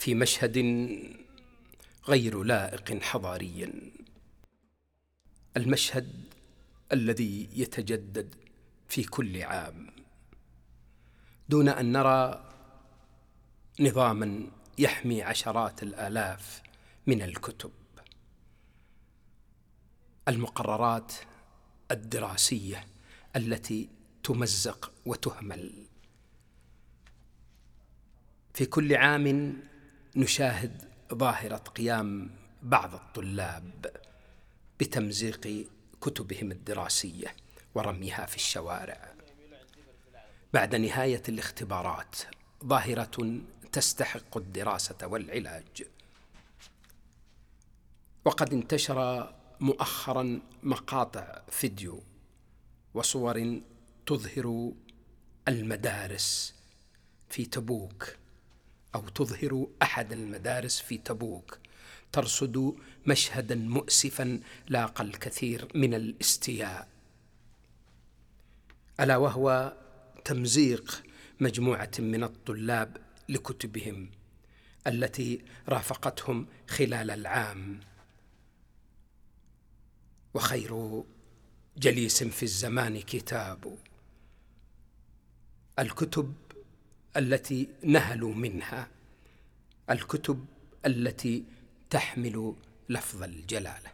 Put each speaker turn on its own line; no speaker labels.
في مشهد غير لائق حضاريا، المشهد الذي يتجدد في كل عام دون أن نرى نظاما يحمي عشرات الآلاف من الكتب، المقررات الدراسية التي تمزق وتهمل. في كل عام نشاهد ظاهرة قيام بعض الطلاب بتمزيق كتبهم الدراسية ورميها في الشوارع بعد نهاية الاختبارات، ظاهرة تستحق الدراسة والعلاج. وقد انتشر مؤخرا مقاطع فيديو وصور تظهر المدارس في تبوك، أو تظهر أحد المدارس في تبوك ترصد مشهدا مؤسفا لاقى الكثير من الاستياء، ألا وهو تمزيق مجموعة من الطلاب لكتبهم التي رافقتهم خلال العام. وخير جليس في الزمان كتاب، الكتب التي نهلوا منها، الكتب التي تحمل لفظ الجلالة.